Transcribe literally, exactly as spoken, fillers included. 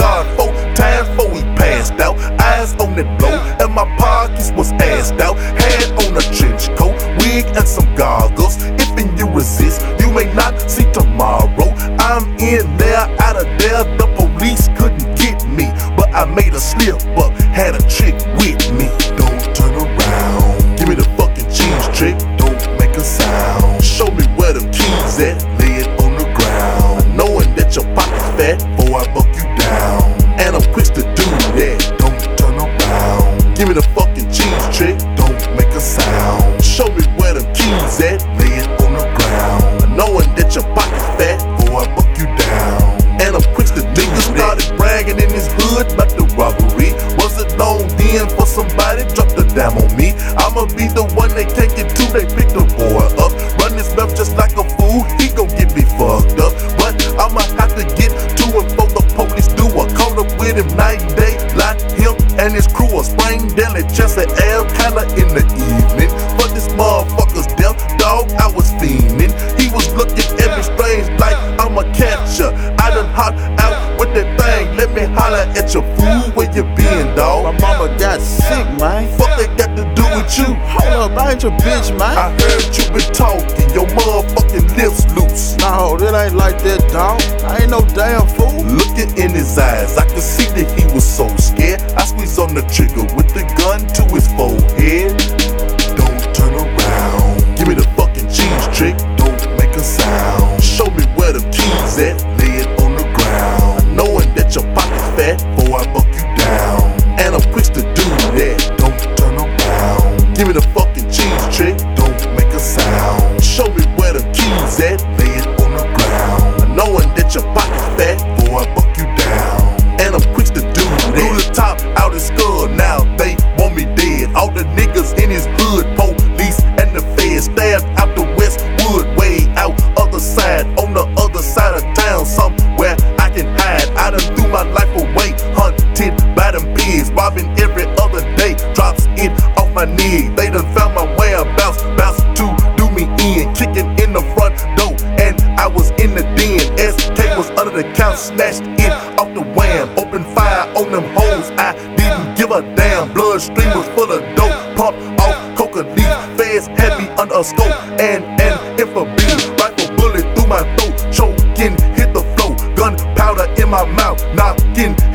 God four times before he passed out. Eyes on that blow, and my pockets was assed out. Had on a trench coat, wig and some goggles. If you resist, you may not see tomorrow. I'm in there, out of there, the police couldn't get me. But I made a slip up, had a chick with me. Don't turn around, give me the fucking cheese trick. Don't make a sound, show me where them keys at. Lay it on the ground, knowing that your pocket's fat before I buck you down. And I'm quick to do that. Don't turn around, give me the fucking cheese trick. Don't make a sound, show me where them keys at. Lay it on the ground, knowing that your pocket's fat before I buck you down. And I'm quick to do that. Started bragging in his hood about the robbery. Wasn't long then for somebody dropped the dime on me. I'ma be the one they take it to, they pick the boy up. Run his mouth just like a fool, he gon' get me fucked up. But I'ma have to get to him before the police do. I caught up with him night and day, like him and his crew are sprang daily, chest of air, kinda in the evening. For this motherfucker's death, dog, I was fiending. He was looking at me strange like I'm a catcher. I done hop out with that thing, let me holler at your fool. Where you been, dog? My mama got sick, man. Fuck they got to do with you? Hold up, I ain't your bitch, man. I heard you been talking, your motherfucking lips loose. No, that ain't like that, dog. I ain't no damn fool. Looking in his eyes, I could see that he was so scared. I squeezed on the trigger with the gun to his forehead. Don't turn around, give me the fucking cheese trick. Don't make a sound, show me where the keys at. Lay it on the ground, knowing that your pocket's fat before I buck you down. And I'm quick to do that. Don't turn around, give me the fucking cheese trick. Don't make a sound, show me where the keys at. Lay it on the ground, knowing that your pocket's fat before I buck you down. And I'm quick to do that. Blew the top out his skull, now they want me dead. All the niggas in his hood, police and the feds, stabbed out the Westwood, way out other side, on the other side of town, somewhere I can hide. I done threw my life away, hunted by them pigs, robbing every other day, drops it off my knee. They done found my whereabouts, bounce to do me in, kicking in the front door, and I was in the den. S K was under the couch, snatched it off the wham, opened fire on them hoes. I didn't give a damn, bloodstream was full of dope, pumped off coca leaf. Feds had me under a scope and an infrared rifle bullet through my throat, choking, hit the floor, gunpowder in my mouth, knocking